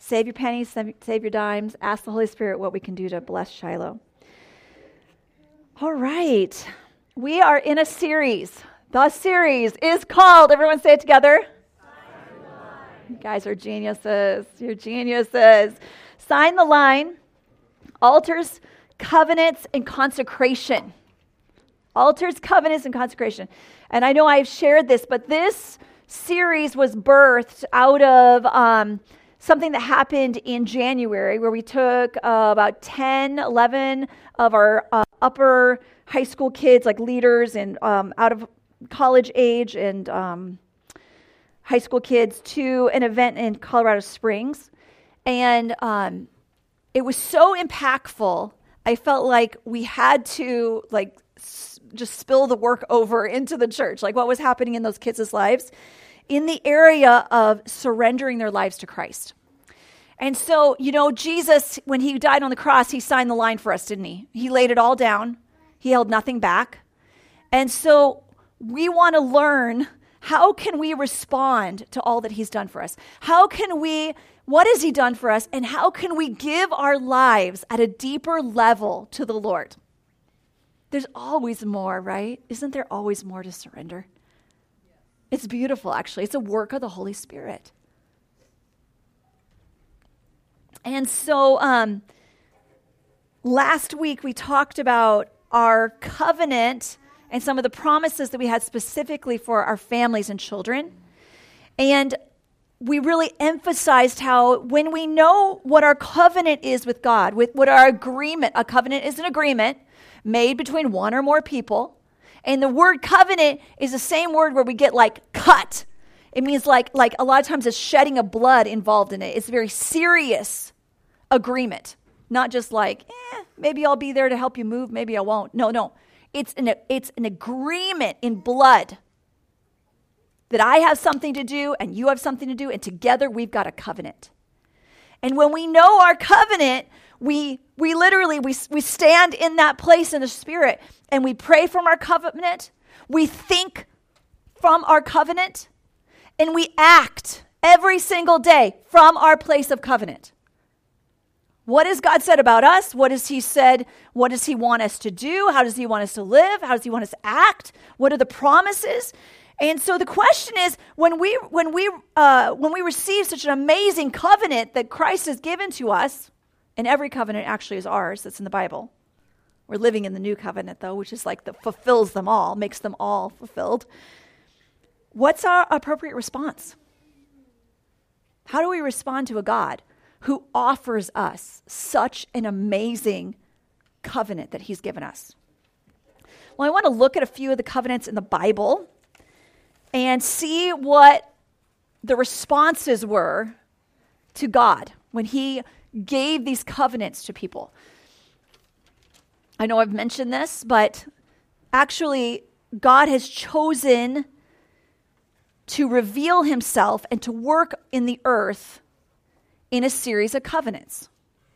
Save your pennies, save your dimes. Ask the Holy Spirit what we can do to bless Shiloh. All right. We are in a series. The series is called, everyone say it together. You guys are geniuses. You're geniuses. Sign the line. Altars, covenants, and consecration. Altars, covenants, and consecration. And I know I've shared this, but this series was birthed out of something that happened in January where we took about 10, 11 of our upper high school kids, like leaders and out of college age and high school kids to an event in Colorado Springs. And it was so impactful. I felt like we had to just spill the work over into the church, like what was happening in those kids' lives in the area of surrendering their lives to Christ. And so, Jesus, when he died on the cross, he signed the line for us, didn't he? He laid it all down. He held nothing back. And so we want to learn, how can we respond to all that he's done for us? What has he done for us? And how can we give our lives at a deeper level to the Lord? There's always more, right? Isn't there always more to surrender? It's beautiful, actually. It's a work of the Holy Spirit. And so last week we talked about our covenant and some of the promises that we had specifically for our families and children. And we really emphasized how when we know what our covenant is with God, with what our agreement, a covenant is an agreement made between one or more people. And the word covenant is the same word where we get cut. It means like a lot of times there's shedding of blood involved in it. It's a very serious agreement. Not just maybe I'll be there to help you move, maybe I won't. No. It's an agreement in blood that I have something to do and you have something to do, and together we've got a covenant. And when we know our covenant, we literally stand in that place in the Spirit and we pray from our covenant, we think from our covenant, and we act every single day from our place of covenant. What has God said about us? What has he said? What does he want us to do? How does he want us to live? How does he want us to act? What are the promises? And so the question is, when we receive such an amazing covenant that Christ has given to us, and every covenant actually is ours, that's in the Bible. We're living in the new covenant, though, which is that fulfills them all, makes them all fulfilled. What's our appropriate response? How do we respond to a God who offers us such an amazing covenant that he's given us? Well, I want to look at a few of the covenants in the Bible and see what the responses were to God when he gave these covenants to people. I know I've mentioned this, but actually God has chosen to reveal himself and to work in the earth in a series of covenants.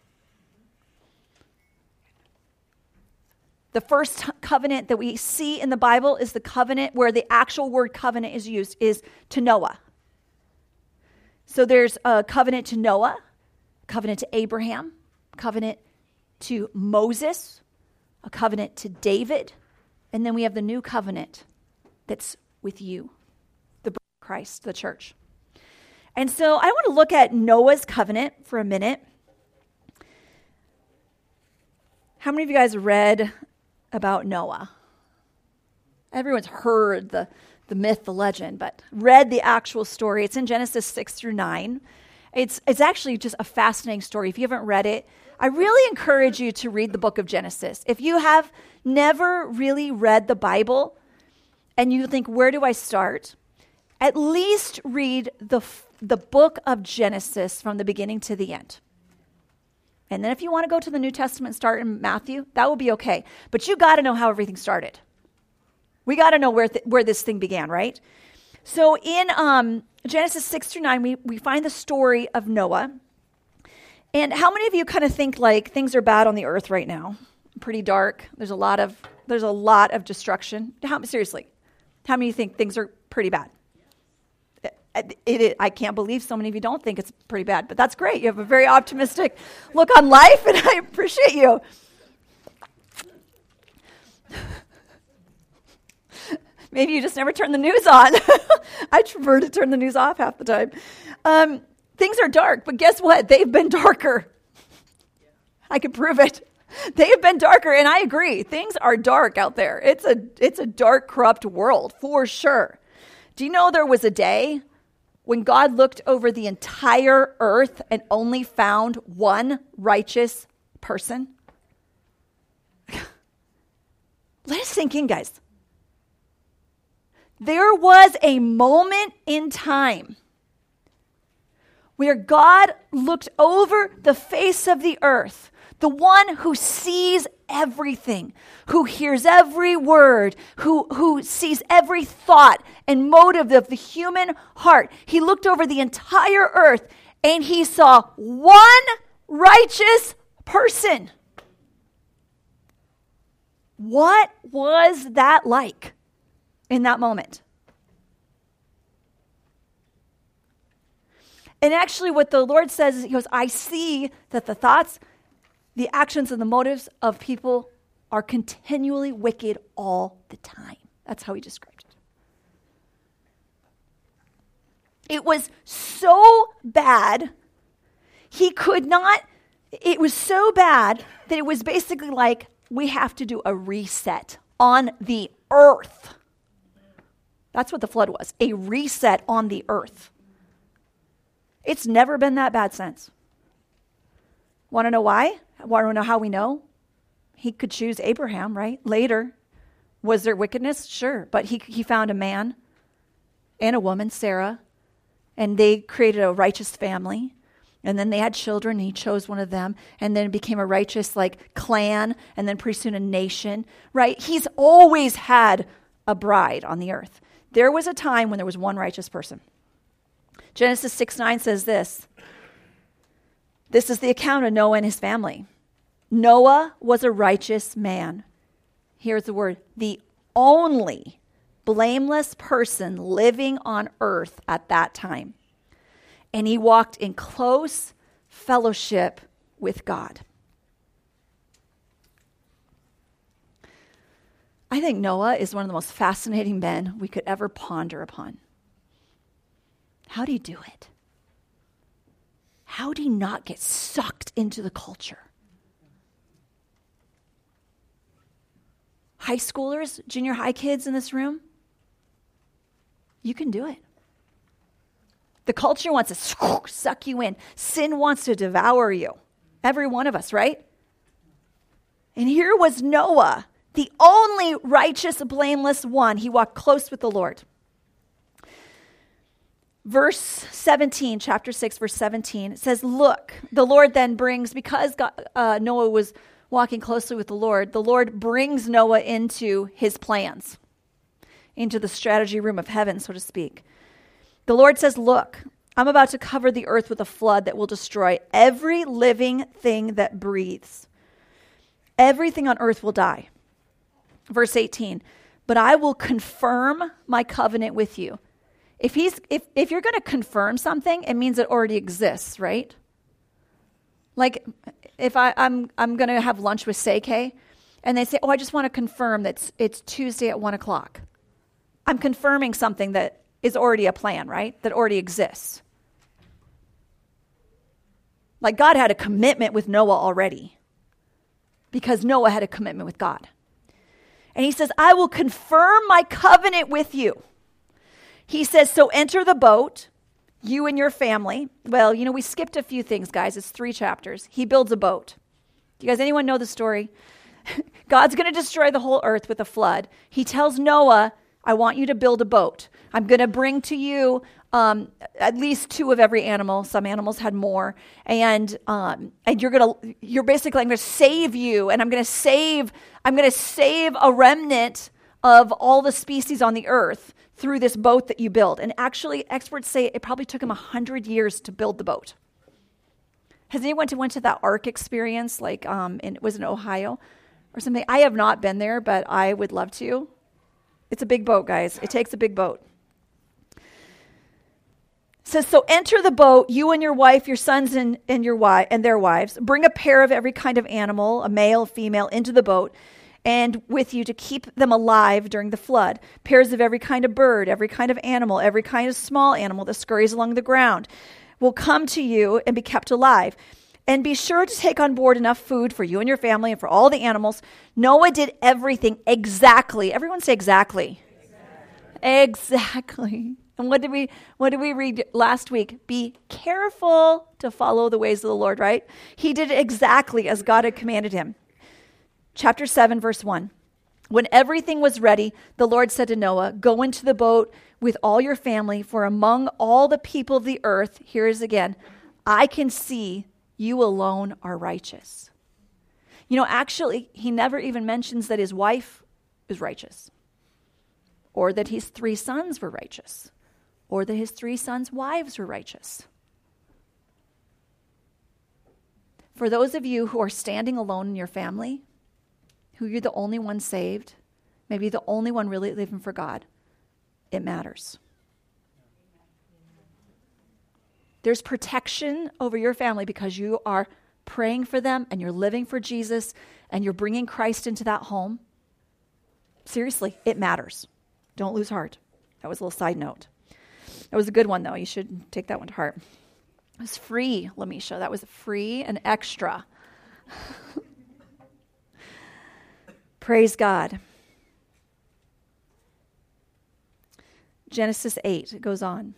The first covenant that we see in the Bible is the covenant where the actual word covenant is used, is to Noah. So there's a covenant to Noah, covenant to Abraham, covenant to Moses, a covenant to David, and then we have the new covenant that's with you, the bride of Christ, the church. And so I want to look at Noah's covenant for a minute. How many of you guys read about Noah? Everyone's heard the myth, the legend, but read the actual story. It's in Genesis 6-9. It's actually just a fascinating story. If you haven't read it, I really encourage you to read the book of Genesis. If you have never really read the Bible and you think, where do I start? At least read the book of Genesis from the beginning to the end. And then if you want to go to the New Testament and start in Matthew, that will be okay. But you got to know how everything started. We got to know where this thing began, right? So in Genesis 6-9, we find the story of Noah. And how many of you kind of think things are bad on the earth right now? Pretty dark. There's a lot of destruction. Seriously, how many of you think things are pretty bad? I can't believe so many of you don't think it's pretty bad, but that's great. You have a very optimistic look on life, and I appreciate you. Maybe you just never turn the news on. I prefer to turn the news off half the time. Things are dark, but guess what? They've been darker. I can prove it. They have been darker, and I agree. Things are dark out there. It's a dark, corrupt world, for sure. Do you know there was a day when God looked over the entire earth and only found one righteous person? Let us sink in, guys. There was a moment in time where God looked over the face of the earth, the one who sees everything, who hears every word, who sees every thought and motive of the human heart. He looked over the entire earth and he saw one righteous person. What was that like in that moment? And actually what the Lord says is, he goes, I see that the thoughts, the actions, and the motives of people are continually wicked all the time. That's how he described it. It was so bad, it was so bad that it was basically like, we have to do a reset on the earth. That's what the flood was, a reset on the earth. It's never been that bad since. Want to know why? Want to know how we know? He could choose Abraham, right? Later. Was there wickedness? Sure. But he found a man and a woman, Sarah, and they created a righteous family. And then they had children, and he chose one of them. And then it became a righteous, clan, and then pretty soon a nation, right? He's always had a bride on the earth. There was a time when there was one righteous person. Genesis 6:9 says this. This is the account of Noah and his family. Noah was a righteous man. Here's the word, the only blameless person living on earth at that time. And he walked in close fellowship with God. I think Noah is one of the most fascinating men we could ever ponder upon. How do you do it? How do you not get sucked into the culture? High schoolers, junior high kids in this room, you can do it. The culture wants to suck you in. Sin wants to devour you. Every one of us, right? And here was Noah, the only righteous, blameless one. He walked close with the Lord. Verse 17, chapter 6, verse 17, it says, look, the Lord then brings, because Noah was walking closely with the Lord brings Noah into his plans, into the strategy room of heaven, so to speak. The Lord says, look, I'm about to cover the earth with a flood that will destroy every living thing that breathes. Everything on earth will die. Verse 18, but I will confirm my covenant with you. If you're going to confirm something, it means it already exists, right? Like if I'm going to have lunch with Seike, and they say, I just want to confirm that it's Tuesday at 1:00. I'm confirming something that is already a plan, right? That already exists. Like God had a commitment with Noah already because Noah had a commitment with God. And he says, I will confirm my covenant with you. He says, so enter the boat, you and your family. Well, we skipped a few things, guys. It's 3 chapters. He builds a boat. Do you guys, anyone know the story? God's going to destroy the whole earth with a flood. He tells Noah, I want you to build a boat. I'm going to bring to you at least 2 of every animal. Some animals had more. And you're basically, I'm going to save you, and I'm going to save a remnant of all the species on the earth through this boat that you build. And actually, experts say it probably took him 100 years to build the boat. Has anyone went to that Ark experience, was in Ohio or something? I have not been there, but I would love to. It's a big boat, guys. It takes a big boat. says, so enter the boat, you and your wife, your sons and their wives. Bring a pair of every kind of animal, a male, female, into the boat, and with you to keep them alive during the flood. Pairs of every kind of bird, every kind of animal, every kind of small animal that scurries along the ground will come to you and be kept alive. And be sure to take on board enough food for you and your family and for all the animals. Noah did everything exactly. Everyone say exactly. Exactly. And what did we read last week? Be careful to follow the ways of the Lord, right? He did it exactly as God had commanded him. Chapter 7, verse 1. When everything was ready, the Lord said to Noah, go into the boat with all your family, for among all the people of the earth, here is again, I can see you alone are righteous. You know, actually, he never even mentions that his wife is righteous, or that his 3 sons were righteous, or that his 3 sons' wives were righteous. For those of you who are standing alone in your family, who you're the only one saved, maybe the only one really living for God, it matters. There's protection over your family because you are praying for them and you're living for Jesus and you're bringing Christ into that home. Seriously, it matters. Don't lose heart. That was a little side note. That was a good one, though. You should take that one to heart. It was free, Lamisha. That was free and extra. Praise God. Genesis 8, it goes on.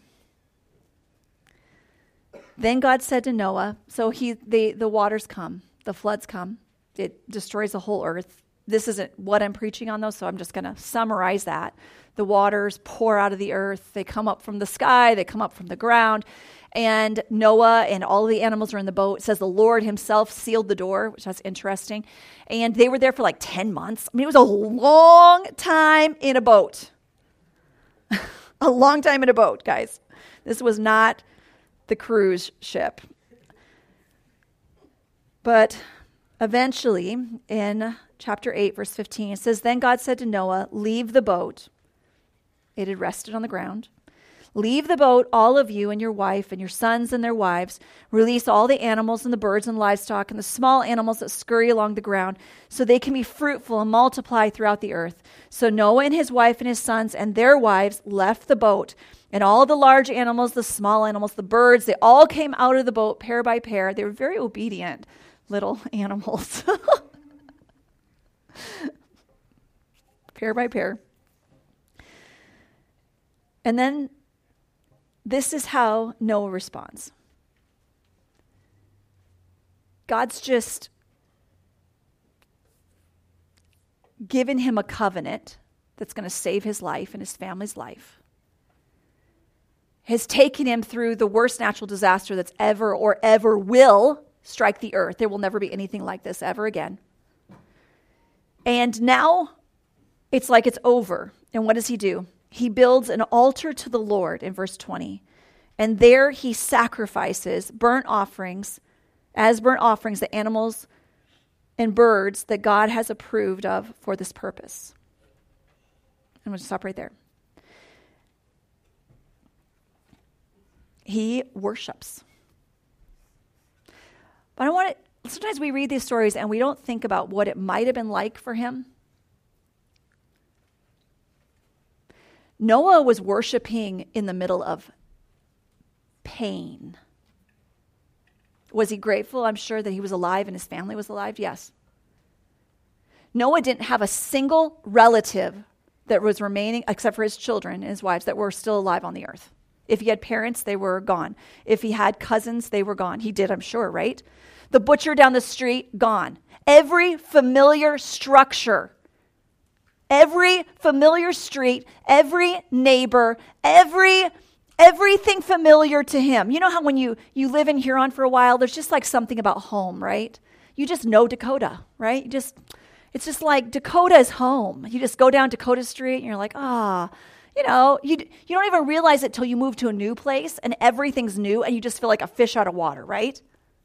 Then God said to Noah, so the waters come, the floods come. It destroys the whole earth. This isn't what I'm preaching on, though, so I'm just going to summarize that. The waters pour out of the earth. They come up from the sky. They come up from the ground. And Noah and all of the animals are in the boat. It says the Lord himself sealed the door, which is interesting. And they were there for like 10 months. I mean, it was a long time in a boat. A long time in a boat, guys. This was not the cruise ship. But eventually, in chapter 8, verse 15, it says, then God said to Noah, leave the boat. It had rested on the ground. Leave the boat, all of you and your wife and your sons and their wives. Release all the animals and the birds and livestock and the small animals that scurry along the ground so they can be fruitful and multiply throughout the earth. So Noah and his wife and his sons and their wives left the boat. And all the large animals, the small animals, the birds, they all came out of the boat pair by pair. They were very obedient little animals. Pair by pair. And then this is how Noah responds. God's just given him a covenant that's going to save his life and his family's life. Has taken him through the worst natural disaster that's ever or ever will strike the earth. There will never be anything like this ever again. And now it's like it's over. And what does he do? He builds an altar to the Lord in verse 20. And there he sacrifices burnt offerings, the animals and birds that God has approved of for this purpose. I'm going to stop right there. He worships. But sometimes we read these stories and we don't think about what it might have been like for him. Noah was worshiping in the middle of pain. Was he grateful? I'm sure that he was alive and his family was alive. Yes. Noah didn't have a single relative that was remaining, except for his children and his wives, that were still alive on the earth. If he had parents, they were gone. If he had cousins, they were gone. He did, I'm sure, right? The butcher down the street, gone. Every familiar structure, every familiar street, every neighbor, everything familiar to him. You know how when you live in Huron for a while, there's just like something about home, right? You just know Dakota, right? It's just like Dakota is home. You just go down Dakota Street and you're like, you don't even realize it till you move to a new place and everything's new and you just feel like a fish out of water, right?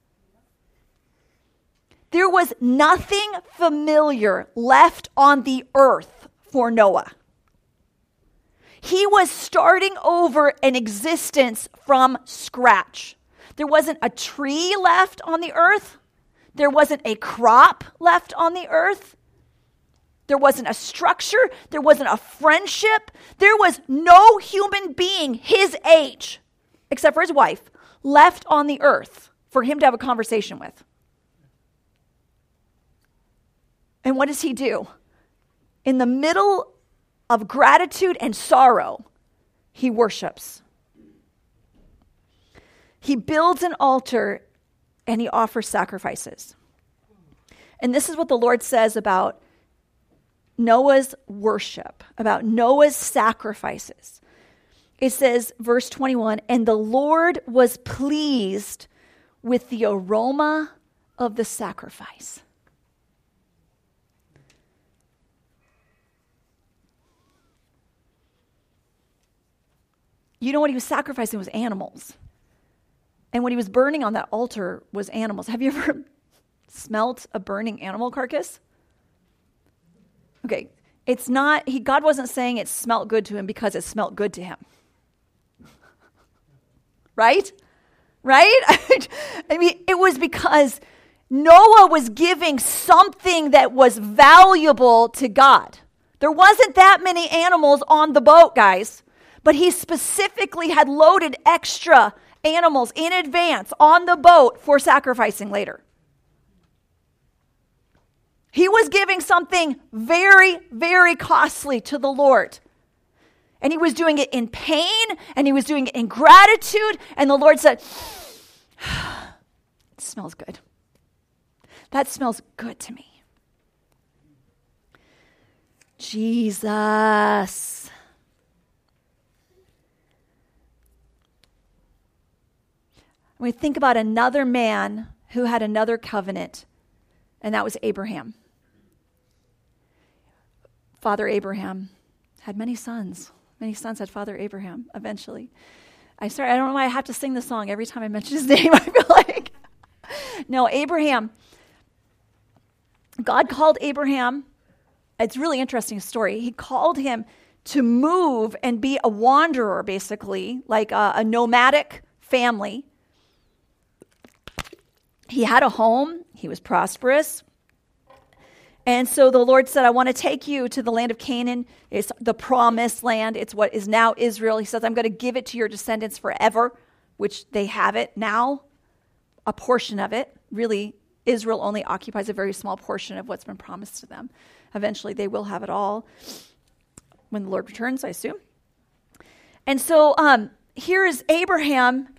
There was nothing familiar left on the earth for Noah. He was starting over an existence from scratch. There wasn't a tree left on the earth. There wasn't a crop left on the earth. There wasn't a structure. There wasn't a friendship. There was no human being his age, except for his wife, left on the earth for him to have a conversation with. And what does he do? In the middle of gratitude and sorrow, he worships. He builds an altar and he offers sacrifices. And this is what the Lord says about Noah's worship, about Noah's sacrifices. It says, verse 21, and the Lord was pleased with the aroma of the sacrifice. You know what he was sacrificing was animals. And what he was burning on that altar was animals. Have you ever smelt a burning animal carcass? Okay, it's not, God wasn't saying it smelt good to him because it smelt good to him. Right? Right? I mean, it was because Noah was giving something that was valuable to God. There wasn't that many animals on the boat, guys, but he specifically had loaded extra animals in advance on the boat for sacrificing later. He was giving something very, very costly to the Lord. And he was doing it in pain, and he was doing it in gratitude, and the Lord said, it smells good. That smells good to me. Jesus. We think about another man who had another covenant, and that was Abraham. Father Abraham had many sons. Many sons had Father Abraham eventually. I don't know why I have to sing the song every time I mention his name. I feel like. No, Abraham. God called Abraham. It's a really interesting story. He called him to move and be a wanderer, basically, like a nomadic family. He had a home. He was prosperous. And so the Lord said, I want to take you to the land of Canaan. It's the promised land. It's what is now Israel. He says, I'm going to give it to your descendants forever, which they have it now, a portion of it. Really, Israel only occupies a very small portion of what's been promised to them. Eventually, they will have it all when the Lord returns, I assume. And so here is Abraham.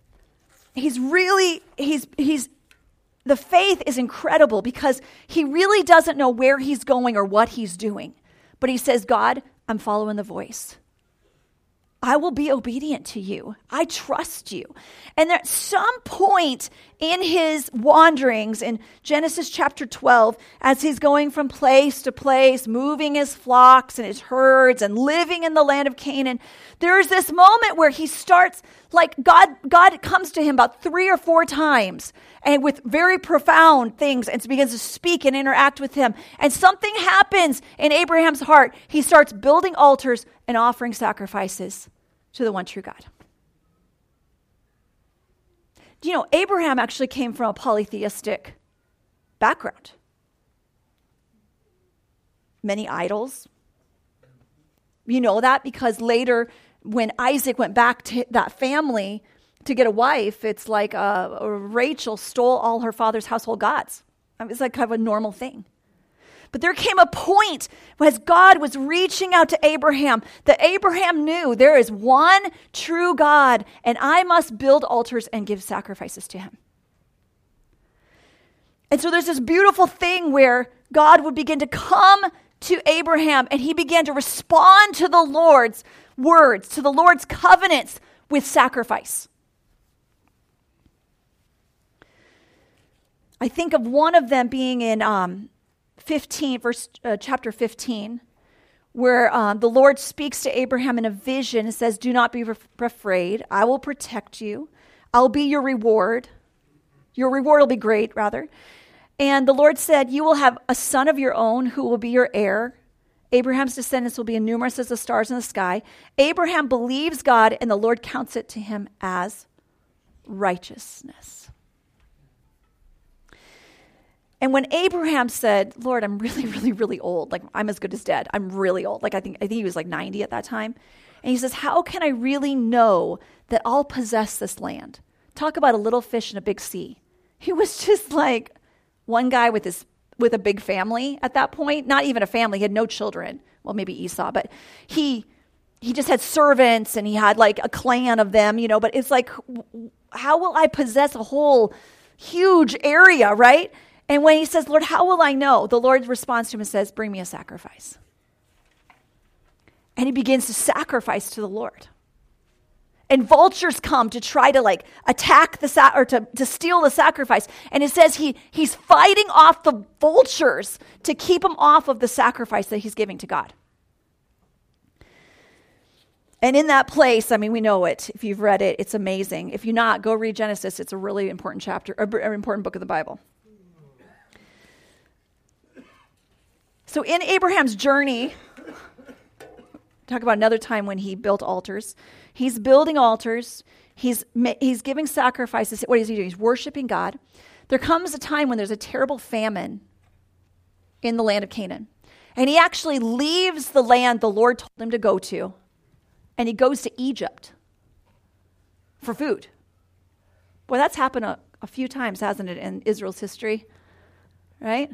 The faith is incredible because he really doesn't know where he's going or what he's doing. But he says, God, I'm following the voice. I will be obedient to you. I trust you. And at some point in his wanderings in Genesis chapter 12, as he's going from place to place, moving his flocks and his herds and living in the land of Canaan, there's this moment where he starts, like God comes to him about 3 or 4 times and with very profound things and begins to speak and interact with him. And something happens in Abraham's heart. He starts building altars and offering sacrifices to the one true God. Do you know, Abraham actually came from a polytheistic background. Many idols. You know that because later when Isaac went back to that family to get a wife, it's like Rachel stole all her father's household gods. It's like kind of a normal thing. But there came a point as God was reaching out to Abraham that Abraham knew there is one true God and I must build altars and give sacrifices to him. And so there's this beautiful thing where God would begin to come to Abraham and he began to respond to the Lord's words, to the Lord's covenants with sacrifice. I think of one of them being in chapter 15, where the Lord speaks to Abraham in a vision and says, do not be afraid. I will protect you. I'll be your reward. Your reward will be great, rather. And the Lord said, you will have a son of your own who will be your heir. Abraham's descendants will be as numerous as the stars in the sky. Abraham believes God, and the Lord counts it to him as righteousness. And when Abraham said, Lord, I'm really, really, really old. Like, I'm as good as dead. I'm really old. Like, I think he was like 90 at that time. And he says, how can I really know that I'll possess this land? Talk about a little fish in a big sea. He was just like one guy with a big family at that point. Not even a family. He had no children. Well, maybe Esau. But he just had servants, and he had like a clan of them, But it's like, how will I possess a whole huge area, right? And when he says, Lord, how will I know? The Lord responds to him and says, bring me a sacrifice. And he begins to sacrifice to the Lord. And vultures come to try to like attack to steal the sacrifice. And it says he's fighting off the vultures to keep him off of the sacrifice that he's giving to God. And in that place, I mean, we know it. If you've read it, it's amazing. If you're not, go read Genesis. It's a really important chapter, an important book of the Bible. So in Abraham's journey, talk about another time when he built altars. He's building altars. He's giving sacrifices. What is he doing? He's worshiping God. There comes a time when there's a terrible famine in the land of Canaan. And he actually leaves the land the Lord told him to go to. And he goes to Egypt for food. Boy, that's happened a few times, hasn't it, in Israel's history? Right?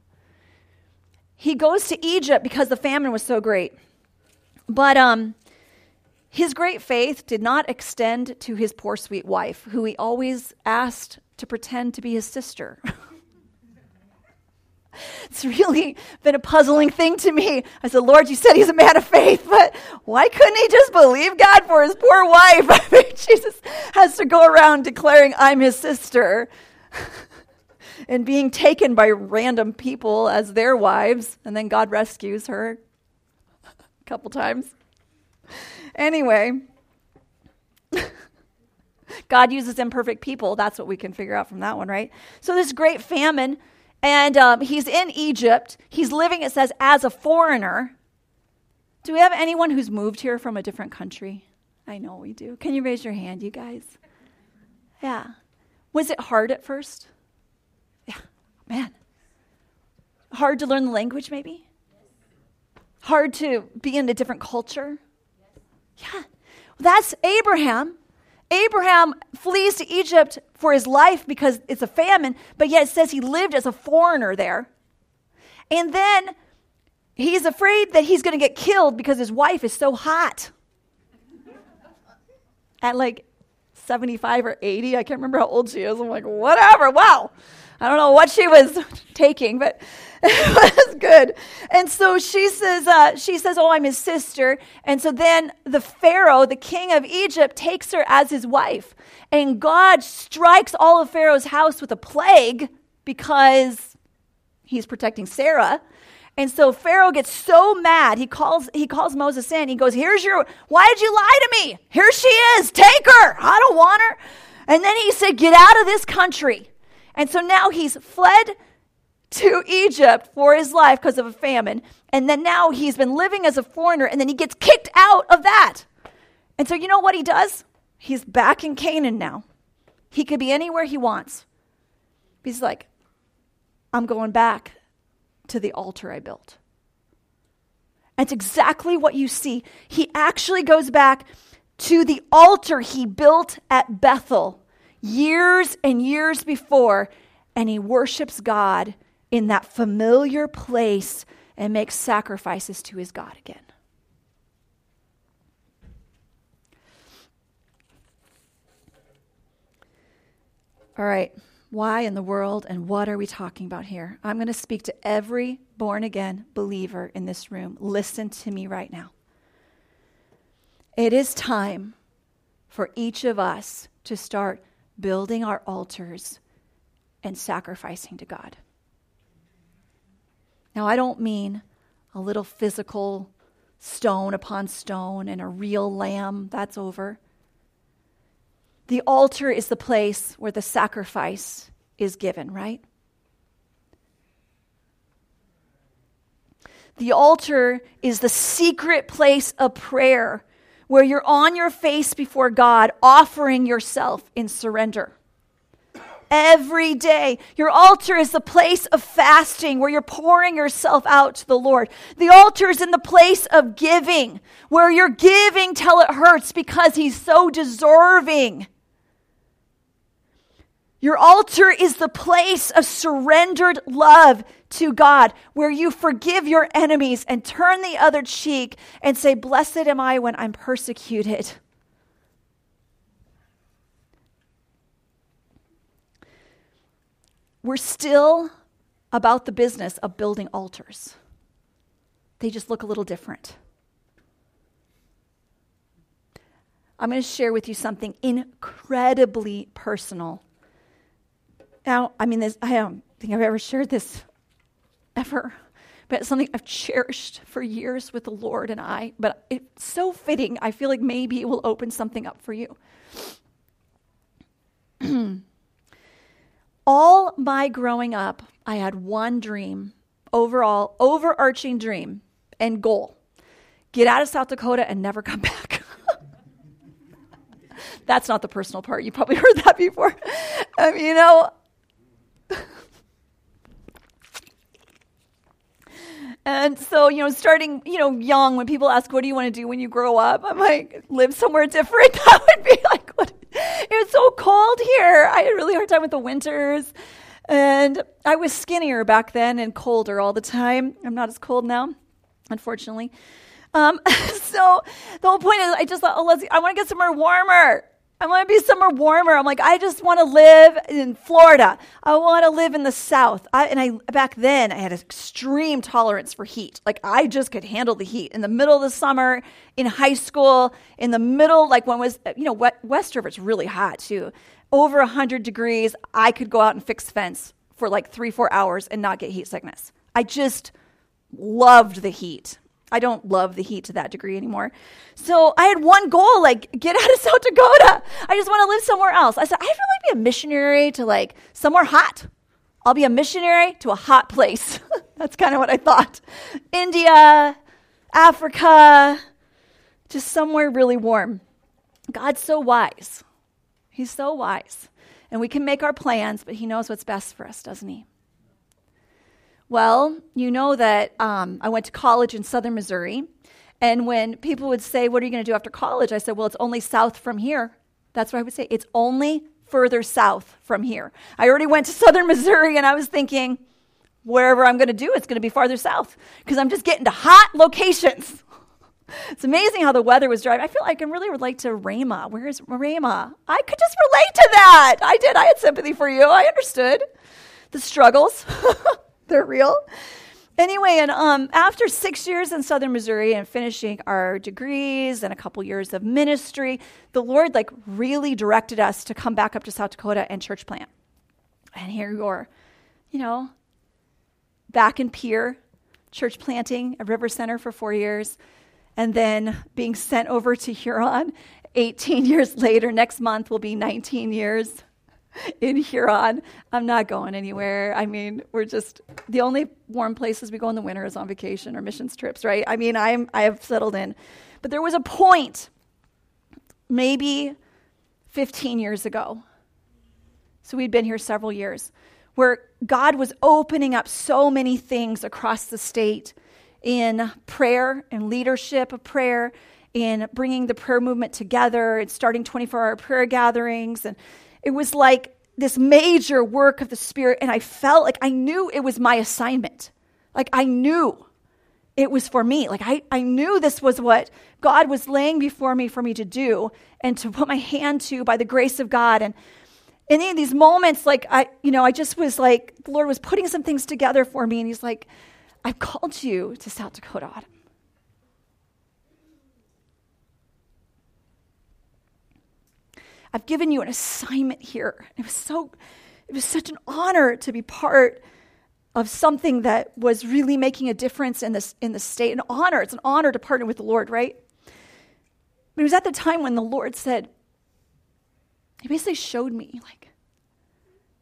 He goes to Egypt because the famine was so great. But his great faith did not extend to his poor, sweet wife, who he always asked to pretend to be his sister. It's really been a puzzling thing to me. I said, Lord, you said he's a man of faith, but why couldn't he just believe God for his poor wife? I mean, Jesus has to go around declaring, I'm his sister, and being taken by random people as their wives, and then God rescues her a couple times. Anyway, God uses imperfect people. That's what we can figure out from that one, right? So this great famine, and he's in Egypt. He's living, it says, as a foreigner. Do we have anyone who's moved here from a different country? I know we do. Can you raise your hand, you guys? Yeah. Was it hard at first? Yeah. Man. Hard to learn the language, maybe? Hard to be in a different culture? Yeah. That's Abraham. Abraham flees to Egypt for his life because it's a famine, but yet it says he lived as a foreigner there. And then he's afraid that he's going to get killed because his wife is so hot. At like 75 or 80, I can't remember how old she is. I'm like, whatever, wow. I don't know what she was taking, but it was good. And so she says, oh, I'm his sister. And so then the Pharaoh, the king of Egypt, takes her as his wife. And God strikes all of Pharaoh's house with a plague because he's protecting Sarah. And so Pharaoh gets so mad, he calls Moses in. He goes, why did you lie to me? Here she is, take her. I don't want her. And then he said, get out of this country. And so now he's fled to Egypt for his life because of a famine. And then now he's been living as a foreigner, and then he gets kicked out of that. And so you know what he does? He's back in Canaan now. He could be anywhere he wants. He's like, I'm going back to the altar I built. And it's exactly what you see. He actually goes back to the altar he built at Bethel years and years before, and he worships God in that familiar place and makes sacrifices to his God again. All right, why in the world and what are we talking about here? I'm going to speak to every born-again believer in this room. Listen to me right now. It is time for each of us to start building our altars and sacrificing to God. Now, I don't mean a little physical stone upon stone and a real lamb. That's over. The altar is the place where the sacrifice is given, right? The altar is the secret place of prayer where you're on your face before God, offering yourself in surrender. Every day, your altar is the place of fasting where you're pouring yourself out to the Lord. The altar is in the place of giving, where you're giving till it hurts because he's so deserving. Your altar is the place of surrendered love to God, where you forgive your enemies and turn the other cheek and say, "Blessed am I when I'm persecuted." We're still about the business of building altars. They just look a little different. I'm going to share with you something incredibly personal. Now, I don't think I've ever shared this ever, but it's something I've cherished for years with the Lord and I, but it's so fitting. I feel like maybe it will open something up for you. All my growing up, I had one dream, overarching dream and goal. Get out of South Dakota and never come back. That's not the personal part. You probably heard that before. And so, starting, young, when people ask, what do you want to do when you grow up? I'm like, live somewhere different. That would be like, what? It's so cold here. I had a really hard time with the winters. And I was skinnier back then and colder all the time. I'm not as cold now, unfortunately. So the whole point is I just thought, I want to get somewhere warmer. I want to be somewhere warmer. I'm like, I just want to live in Florida. I want to live in the South. Back then, I had an extreme tolerance for heat. Like, I just could handle the heat. In the middle of the summer, in high school, in the middle, like when it was, West River's really hot too. Over 100 degrees, I could go out and fix fence for like 3-4 hours and not get heat sickness. I just loved the heat. I don't love the heat to that degree anymore. So I had one goal, like, get out of South Dakota. I just want to live somewhere else. I said, I'd really be a missionary to like somewhere hot. I'll be a missionary to a hot place. That's kind of what I thought. India, Africa, just somewhere really warm. God's so wise. He's so wise. And we can make our plans, but he knows what's best for us, doesn't he? Well, you know that I went to college in southern Missouri, and when people would say, what are you going to do after college? I said, well, it's only south from here. That's what I would say. It's only further south from here. I already went to southern Missouri, and I was thinking, wherever I'm going to do, it's going to be farther south, because I'm just getting to hot locations. It's amazing how the weather was driving. I feel like I really relate to Rhema. Where is Rhema? I could just relate to that. I did. I had sympathy for you. I understood the struggles. They're real. Anyway, and after 6 years in southern Missouri and finishing our degrees and a couple years of ministry, the Lord really directed us to come back up to South Dakota and church plant. And here you're, back in Pierre, church planting at River Center for 4 years, and then being sent over to Huron 18 years later. Next month will be 19 years. In Huron. I'm not going anywhere. We're just, the only warm places we go in the winter is on vacation or missions trips, right? I have settled in. But there was a point, maybe 15 years ago, so we'd been here several years, where God was opening up so many things across the state in prayer and leadership of prayer, in bringing the prayer movement together and starting 24-hour prayer gatherings. And it was like this major work of the Spirit, and I felt like I knew it was my assignment. Like I knew it was for me. Like I knew this was what God was laying before me for me to do and to put my hand to by the grace of God. And in these moments, I just was like, the Lord was putting some things together for me, and he's like, I've called you to South Dakota, Autumn. I've given you an assignment here. It was such an honor to be part of something that was really making a difference in the state. An honor. It's an honor to partner with the Lord, right? But it was at the time when the Lord said, he basically showed me,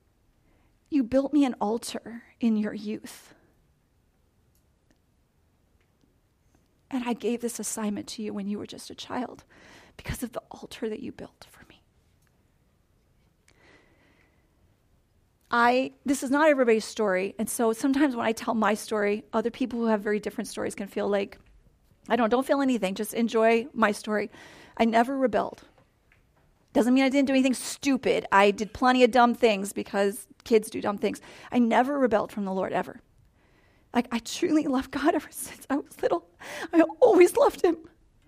you built me an altar in your youth. And I gave this assignment to you when you were just a child because of the altar that you built for me. This is not everybody's story. And so sometimes when I tell my story, other people who have very different stories can feel like, don't feel anything. Just enjoy my story. I never rebelled. Doesn't mean I didn't do anything stupid. I did plenty of dumb things because kids do dumb things. I never rebelled from the Lord, ever. Like, I truly love God ever since I was little. I always loved him.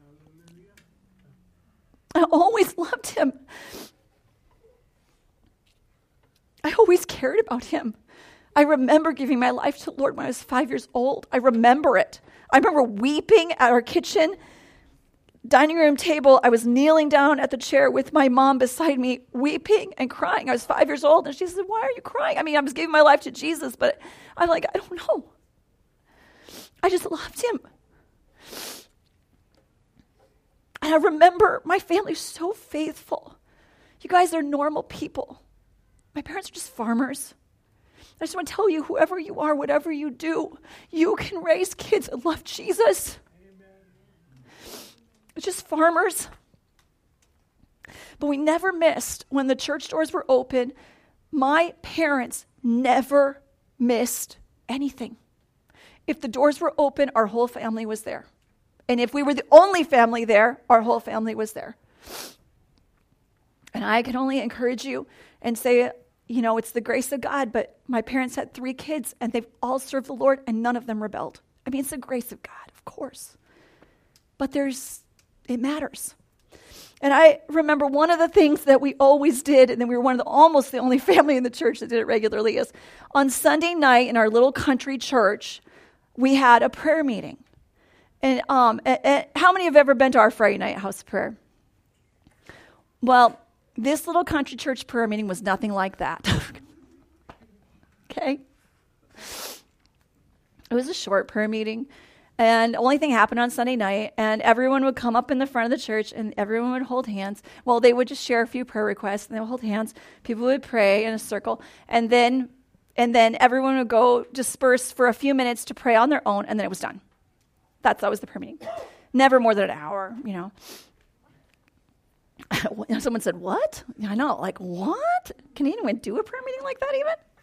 I always loved him. I always cared about him. I remember giving my life to the Lord when I was 5 years old. I remember it. I remember weeping at our kitchen dining room table. I was kneeling down at the chair with my mom beside me, weeping and crying. I was 5 years old, and she said, "Why are you crying?" I mean, I was giving my life to Jesus, but I'm like, I don't know. I just loved him. And I remember my family was so faithful. You guys are normal people. My parents are just farmers. I just want to tell you, whoever you are, whatever you do, you can raise kids that love Jesus. It's just farmers. But we never missed when the church doors were open. My parents never missed anything. If the doors were open, our whole family was there. And if we were the only family there, our whole family was there. And I can only encourage you and say, it's the grace of God, but my parents had 3 kids, and they've all served the Lord, and none of them rebelled. I mean, it's the grace of God, of course. But it matters. And I remember one of the things that we always did, and then we were almost the only family in the church that did it regularly, is on Sunday night in our little country church, we had a prayer meeting. And how many have ever been to our Friday night house of prayer? Well, this little country church prayer meeting was nothing like that. Okay? It was a short prayer meeting. And the only thing happened on Sunday night, and everyone would come up in the front of the church, and everyone would hold hands. Well, they would just share a few prayer requests, and they would hold hands. People would pray in a circle, and then everyone would go disperse for a few minutes to pray on their own, and then it was done. That was the prayer meeting. Never more than an hour, Someone said, "What?" I know, like, what? Can anyone do a prayer meeting like that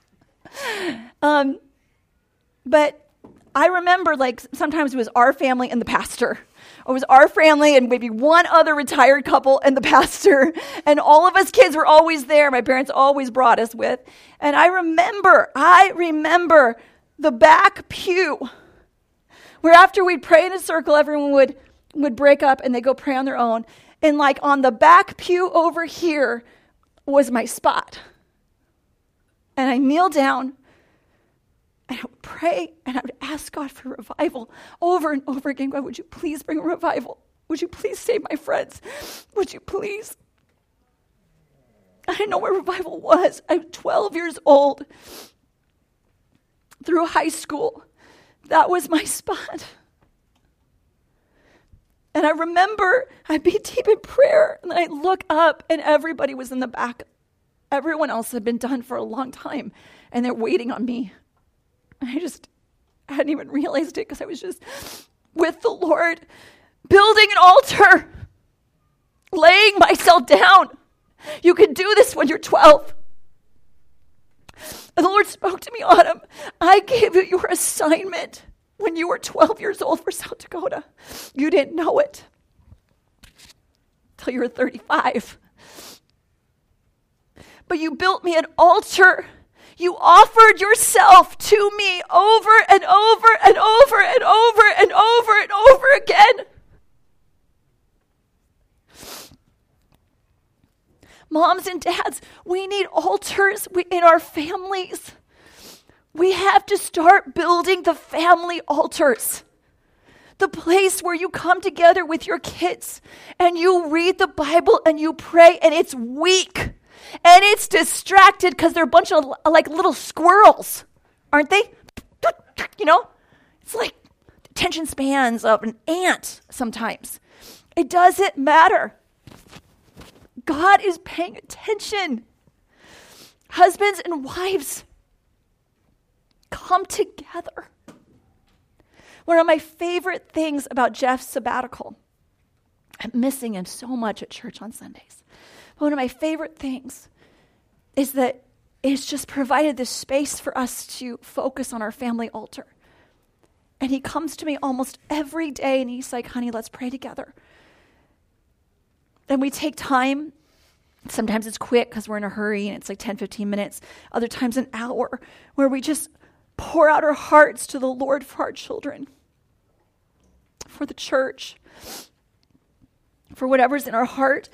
even? But I remember, like, sometimes it was our family and the pastor. Or it was our family and maybe one other retired couple and the pastor. And all of us kids were always there. My parents always brought us with. And I remember the back pew where after we'd pray in a circle, everyone would break up and they'd go pray on their own. And like on the back pew over here was my spot. And I kneel down and I would pray and I would ask God for revival over and over again. God, would you please bring a revival? Would you please save my friends? Would you please? I didn't know where revival was. I was 12 years old. Through high school, that was my spot. And I remember I'd be deep in prayer, and then I'd look up, and everybody was in the back. Everyone else had been done for a long time, and they're waiting on me. And I hadn't even realized it because I was just with the Lord, building an altar, laying myself down. You can do this when you're 12. And the Lord spoke to me, Autumn, I gave you your assignment when you were 12 years old for South Dakota. You didn't know it till you were 35. But you built me an altar. You offered yourself to me over and over and over and over and over and over again. Moms and dads, we need altars in our families. We have to start building the family altars. The place where you come together with your kids and you read the Bible and you pray, and it's weak and it's distracted because they're a bunch of like little squirrels, aren't they? It's like attention spans of an ant sometimes. It doesn't matter. God is paying attention. Husbands and wives, come together. One of my favorite things about Jeff's sabbatical, I'm missing him so much at church on Sundays. But one of my favorite things is that it's just provided this space for us to focus on our family altar. And he comes to me almost every day and he's like, honey, let's pray together. And we take time. Sometimes it's quick because we're in a hurry and it's like 10, 15 minutes. Other times an hour where we just pour out our hearts to the Lord for our children, for the church, for whatever's in our heart.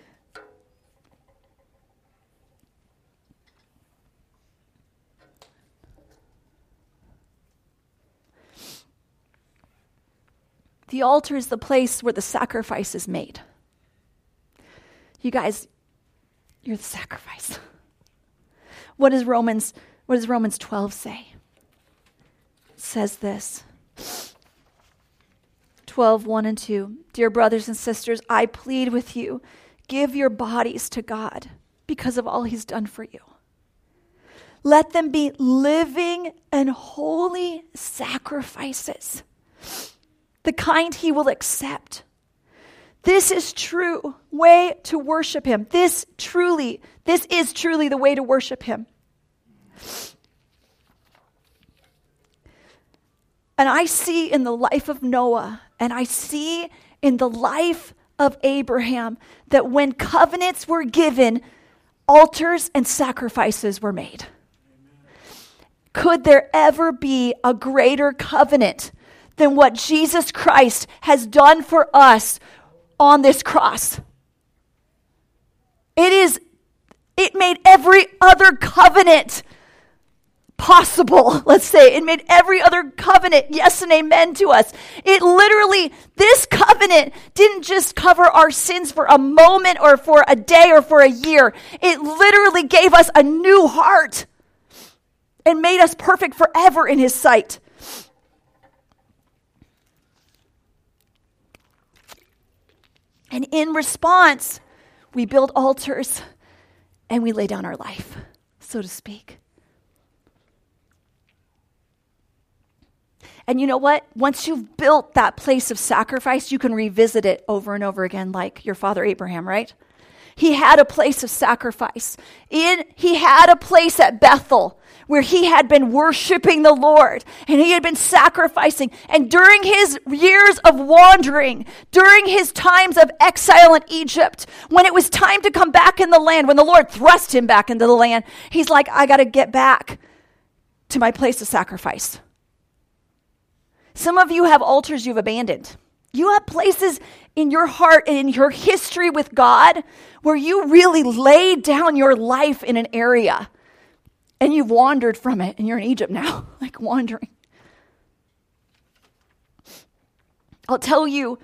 The altar is the place where the sacrifice is made. You guys, you're the sacrifice. What does Romans 12 say? It says this. 12:1-2. Dear brothers and sisters, I plead with you, give your bodies to God because of all he's done for you. Let them be living and holy sacrifices, the kind he will accept. This is true way to worship him. This is truly the way to worship him. And I see in the life of Noah, and I see in the life of Abraham, that when covenants were given, altars and sacrifices were made. Could there ever be a greater covenant than what Jesus Christ has done for us on this cross? It made every other covenant possible, let's say. It made every other covenant yes and amen to us. This covenant didn't just cover our sins for a moment or for a day or for a year. It literally gave us a new heart and made us perfect forever in his sight. And in response, we build altars and we lay down our life, so to speak. And you know what? Once you've built that place of sacrifice, you can revisit it over and over again, like your father Abraham, right? He had a place of sacrifice. He had a place at Bethel where he had been worshiping the Lord and he had been sacrificing. And during his years of wandering, during his times of exile in Egypt, when it was time to come back in the land, when the Lord thrust him back into the land, he's like, I got to get back to my place of sacrifice. Some of you have altars you've abandoned. You have places in your heart and in your history with God where you really laid down your life in an area and you've wandered from it and you're in Egypt now, like wandering. I'll tell you,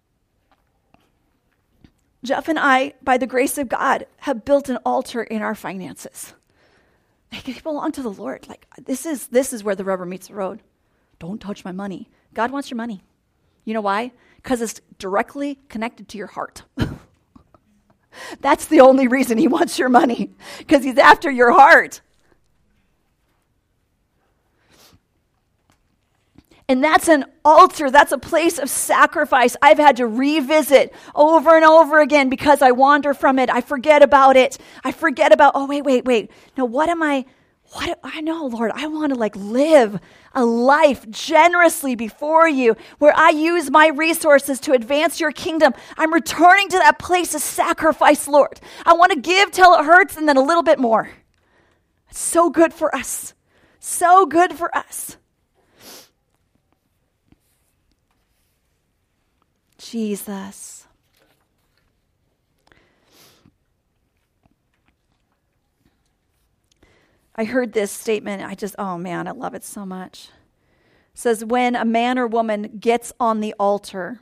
Jeff and I, by the grace of God, have built an altar in our finances. They belong to the Lord. Like this is where the rubber meets the road. Don't touch my money. God wants your money. You know why? Because it's directly connected to your heart. That's the only reason he wants your money, because he's after your heart. And that's an altar. That's a place of sacrifice I've had to revisit over and over again because I wander from it. I forget about it. I forget about, wait. Now, I know, Lord, I want to live a life generously before you where I use my resources to advance your kingdom. I'm returning to that place of sacrifice, Lord. I want to give till it hurts and then a little bit more. It's so good for us. So good for us. Jesus. I heard this statement. I love it so much. It says, when a man or woman gets on the altar,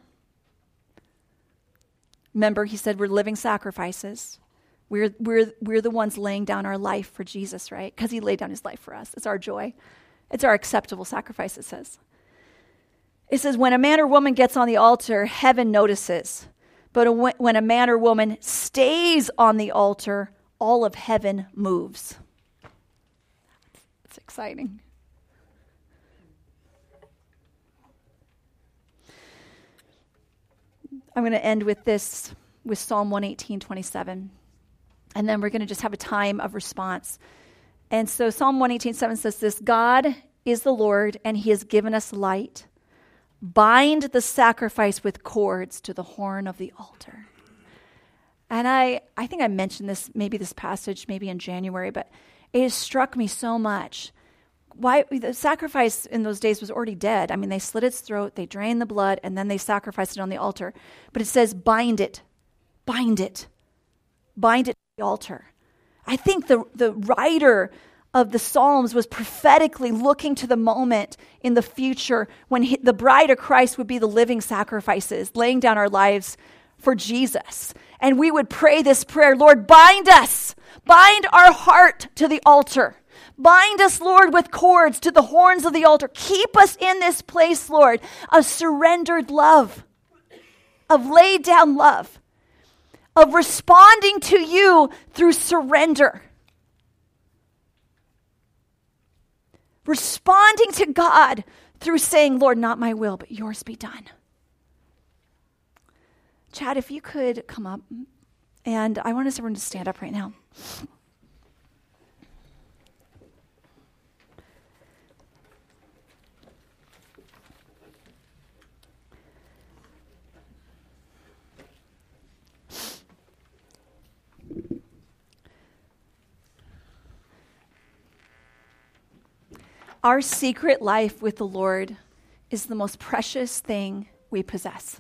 remember he said we're living sacrifices. We're the ones laying down our life for Jesus, right? Because he laid down his life for us. It's our joy. It's our acceptable sacrifice, it says. It says, when a man or woman gets on the altar, heaven notices. But when a man or woman stays on the altar, all of heaven moves. It's exciting. I'm going to end with this, with Psalm 118:27. And then we're going to just have a time of response. And so Psalm 118:7 says this: God is the Lord, and he has given us light. Bind the sacrifice with cords to the horn of the altar. And I think I mentioned this passage maybe in January, but it has struck me so much. Why the sacrifice in those days was already dead. I mean, they slit its throat, they drained the blood, and then they sacrificed it on the altar. But it says, bind it, bind it, bind it to the altar. I think the writer of the Psalms was prophetically looking to the moment in the future when the bride of Christ would be the living sacrifices, laying down our lives for Jesus. And we would pray this prayer: Lord, bind us, bind our heart to the altar. Bind us, Lord, with cords to the horns of the altar. Keep us in this place, Lord, of surrendered love, of laid down love, of responding to you through surrender. Responding to God through saying, Lord, not my will, but yours be done. Chad, if you could come up, and I want us everyone to stand up right now. Our secret life with the Lord is the most precious thing we possess.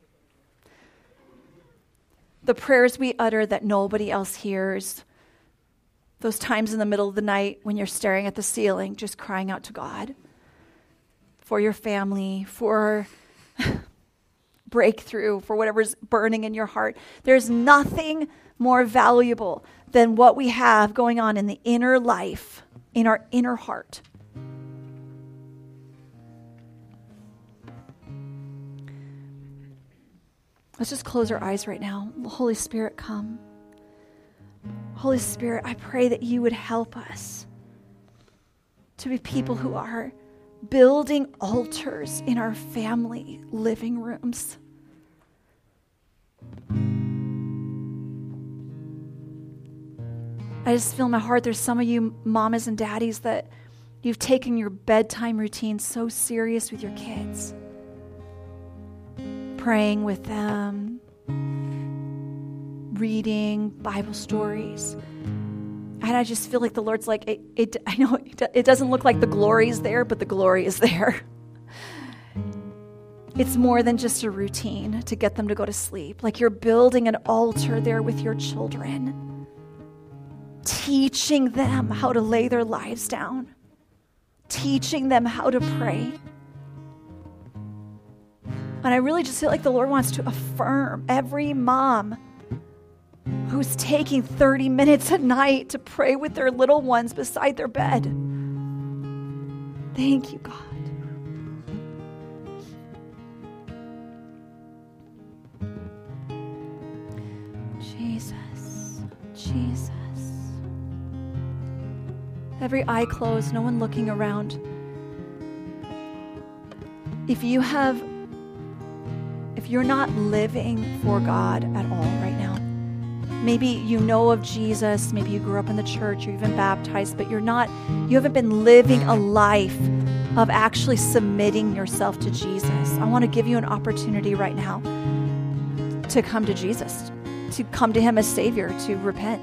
The prayers we utter that nobody else hears, those times in the middle of the night when you're staring at the ceiling, just crying out to God for your family, for breakthrough, for whatever's burning in your heart. There's nothing more valuable than what we have going on in the inner life, in our inner heart. Let's just close our eyes right now. Holy Spirit, come. Holy Spirit, I pray that you would help us to be people who are building altars in our family living rooms. I just feel in my heart there's some of you mamas and daddies that you've taken your bedtime routine so serious with your kids. Praying with them, reading Bible stories. And I just feel like the Lord's like, I know it doesn't look like the glory is there, but the glory is there. It's more than just a routine to get them to go to sleep. Like you're building an altar there with your children, teaching them how to lay their lives down, teaching them how to pray. And I really just feel like the Lord wants to affirm every mom who's taking 30 minutes a night to pray with their little ones beside their bed. Thank you, God. Jesus. Every eye closed, no one looking around. If you're not living for God at all right now, maybe you know of Jesus, maybe you grew up in the church, you're even baptized, but you haven't been living a life of actually submitting yourself to Jesus. I want to give you an opportunity right now to come to Jesus, to come to him as Savior, to repent.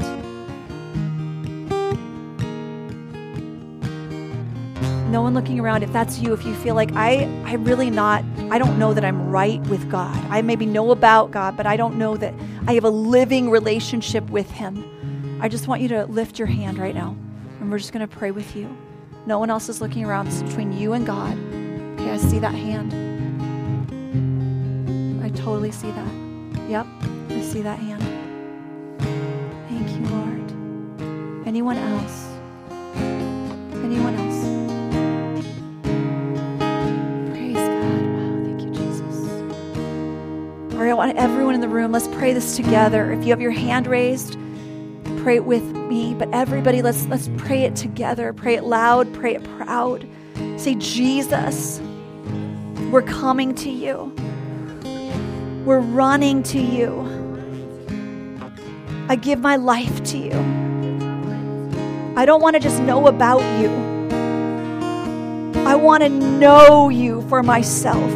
No one looking around. If that's you, if you feel like I don't know that I'm right with God. I maybe know about God, but I don't know that I have a living relationship with him. I just want you to lift your hand right now, and we're just going to pray with you. No one else is looking around. It's between you and God. Okay, I see that hand. I totally see that. Yep, I see that hand. Thank you, Lord. Anyone else? Anyone else? All right, I want everyone in the room, let's pray this together. If you have your hand raised, pray it with me. But everybody, let's pray it together. Pray it loud, pray it proud. Say, Jesus, we're coming to you. We're running to you. I give my life to you. I don't want to just know about you. I want to know you for myself.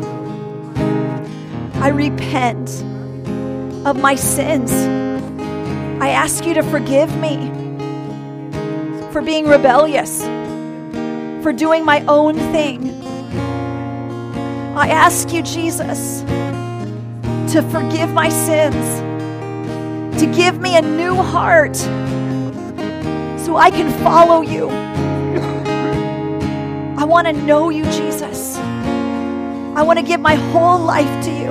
I repent of my sins. I ask you to forgive me for being rebellious, for doing my own thing. I ask you, Jesus, to forgive my sins, to give me a new heart so I can follow you. I want to know you, Jesus. I want to give my whole life to you.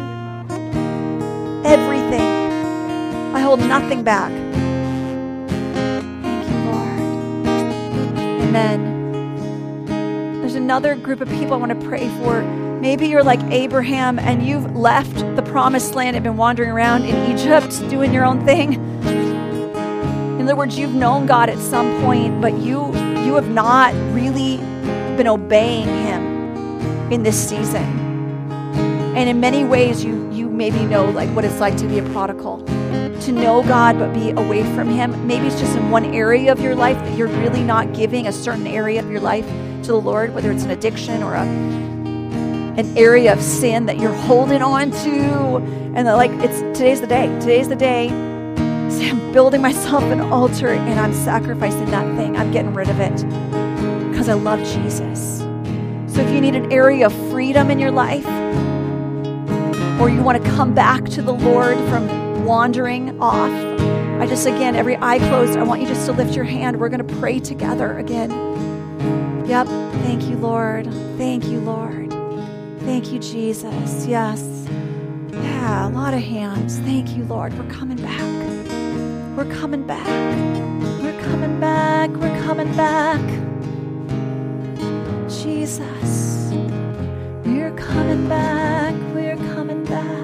Everything. I hold nothing back. Thank you, Lord. Amen. There's another group of people I want to pray for. Maybe you're like Abraham and you've left the promised land and been wandering around in Egypt doing your own thing. In other words, you've known God at some point, but you have not really been obeying him in this season. And in many ways, you maybe know like what it's like to be a prodigal, to know God but be away from him. Maybe it's just in one area of your life that you're really not giving a certain area of your life to the Lord, whether it's an addiction or an area of sin that you're holding on to. And like, today's the day. Today's the day. So I'm building myself an altar and I'm sacrificing that thing. I'm getting rid of it because I love Jesus. So if you need an area of freedom in your life, or you want to come back to the Lord from wandering off, I just, again, every eye closed, I want you just to lift your hand. We're going to pray together again. Yep. Thank you, Lord. Thank you, Lord. Thank you, Jesus. Yes. Yeah, a lot of hands. Thank you, Lord. We're coming back. We're coming back. We're coming back. We're coming back. Jesus. We're coming back. We're coming back.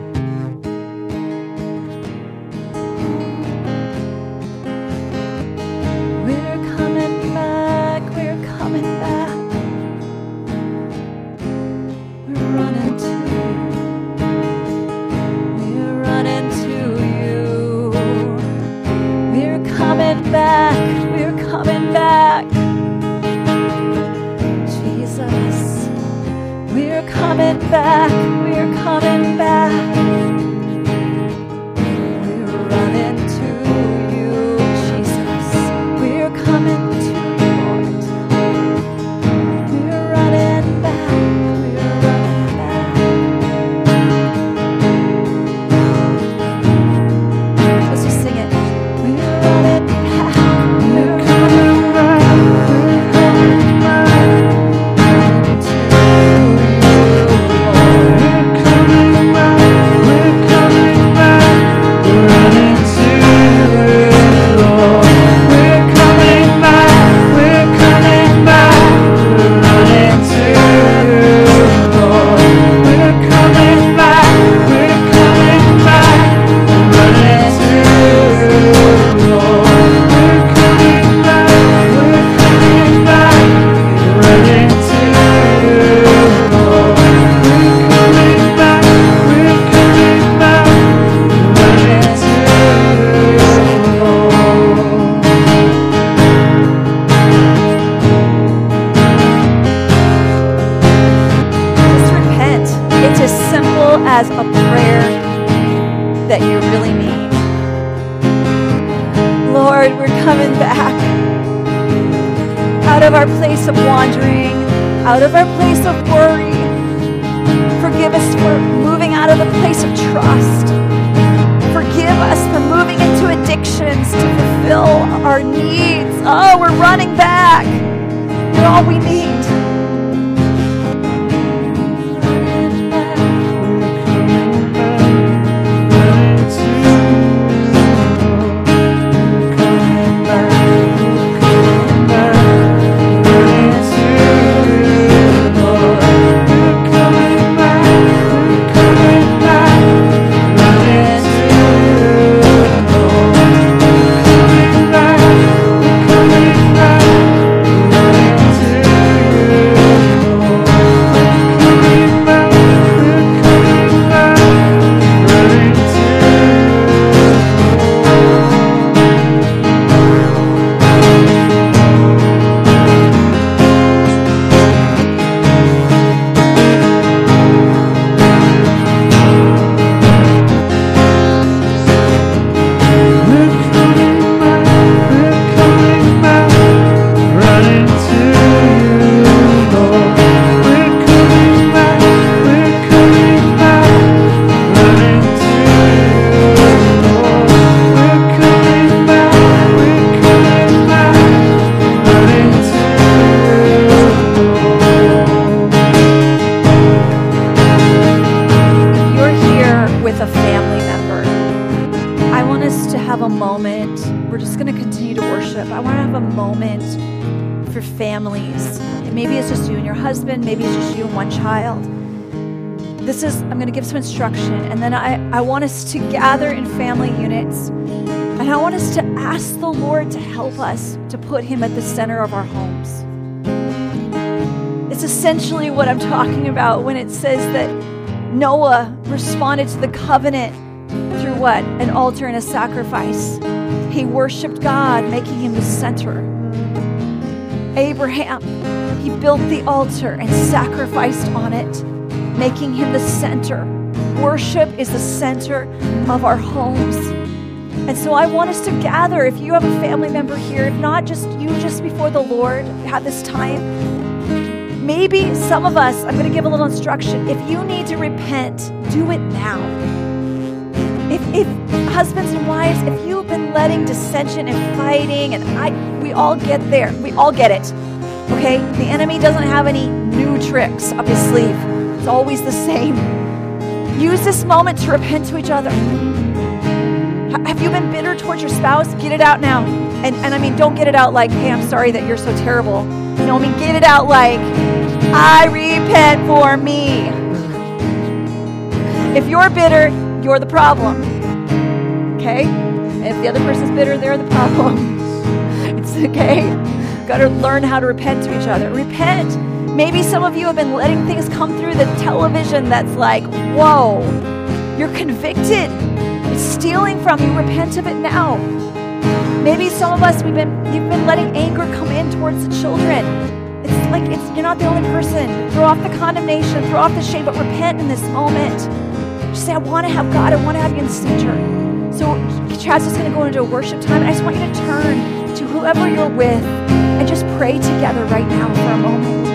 We're coming back. We're coming back. We're running to you. We're running to you. We're coming back. We're coming back. Jesus. We're coming back. We're coming back. We're running to you, Jesus. We're coming to you, Lord. We're running back. We're running back. Let's just sing it. We're running back. We're coming back. We're coming back. As a prayer that you really need. Lord, we're coming back out of our place of wandering, out of our place of worry. Forgive us for moving out of the place of trust. Forgive us for moving into addictions to fulfill our needs. Oh, we're running back. You're all we need. families. And maybe it's just you and your husband, maybe it's just you and one child. I'm going to give some instruction, and then I want us to gather in family units, and I want us to ask the Lord to help us to put him at the center of our homes. It's essentially what I'm talking about when it says that Noah responded to the covenant through what? An altar and a sacrifice. He worshiped God, making him the center. Abraham, he built the altar and sacrificed on it, making him the center. Worship is the center of our homes. And so I want us to gather. If you have a family member here, if not just you, just before the Lord, have this time. Maybe some of us, I'm going to give a little instruction. If you need to repent, do it now. If husbands and wives, if you've been letting dissension and fighting, and we all get there. We all get it. Okay? The enemy doesn't have any new tricks up his sleeve. It's always the same. Use this moment to repent to each other. Have you been bitter towards your spouse? Get it out now. And I mean, don't get it out like, hey, I'm sorry that you're so terrible. No, I mean, get it out like, I repent for me. If you're bitter, you're the problem. Okay? And if the other person's bitter, they're the problem. It's okay. Got to learn how to repent to each other. Repent. Maybe some of you have been letting things come through the television that's like, whoa, you're convicted. It's stealing from you. Repent of it now. Maybe some of us, you've been letting anger come in towards the children. It's like you're not the only person. Throw off the condemnation, throw off the shame, but repent in this moment. Just say, I want to have God. I want to have you in the center. So Chad's just going to go into a worship time, and I just want you to turn to whoever you're with and just pray together right now for a moment.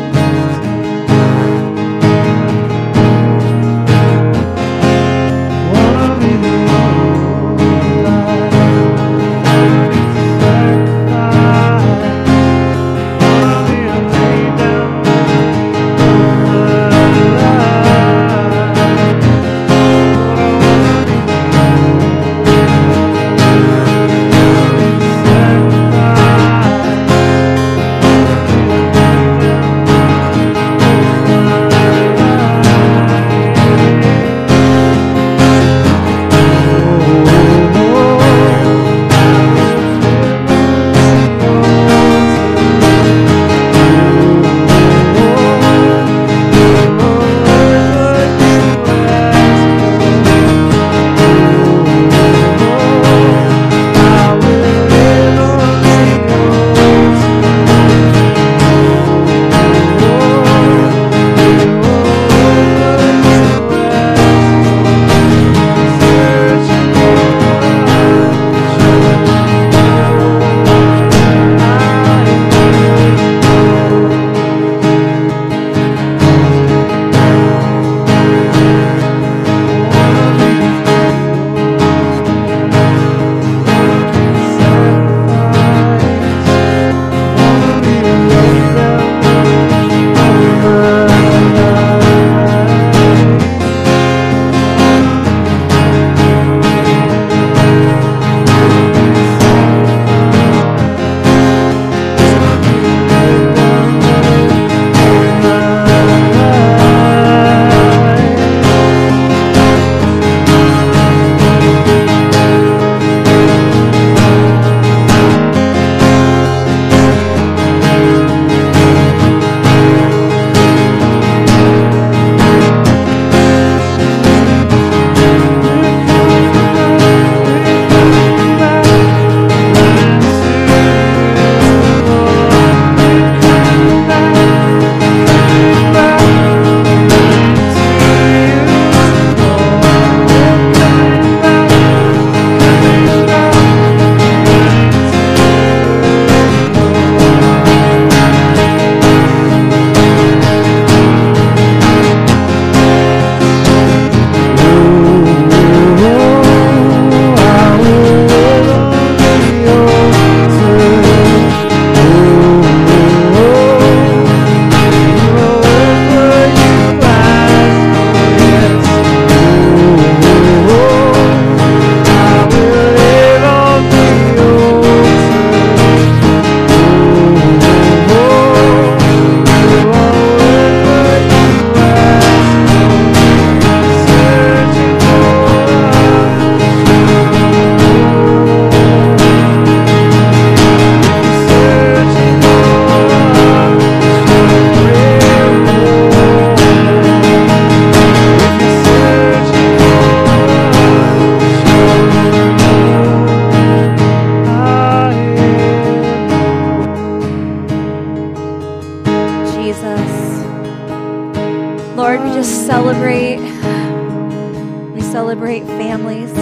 Jesus. Lord, we just celebrate. We celebrate families.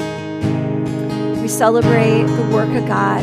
We celebrate the work of God.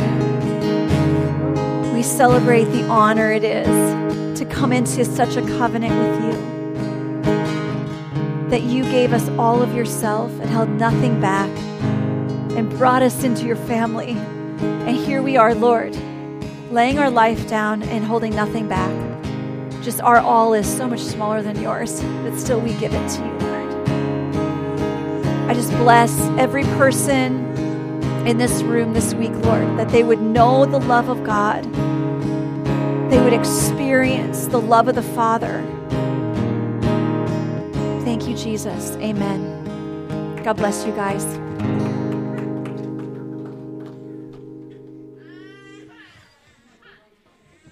We celebrate the honor it is to come into such a covenant with you. That you gave us all of yourself and held nothing back and brought us into your family. And here we are, Lord, laying our life down and holding nothing back. Just our all is so much smaller than yours, but still we give it to you, Lord. I just bless every person in this room this week, Lord, that they would know the love of God. They would experience the love of the Father. Thank you, Jesus. Amen. God bless you guys.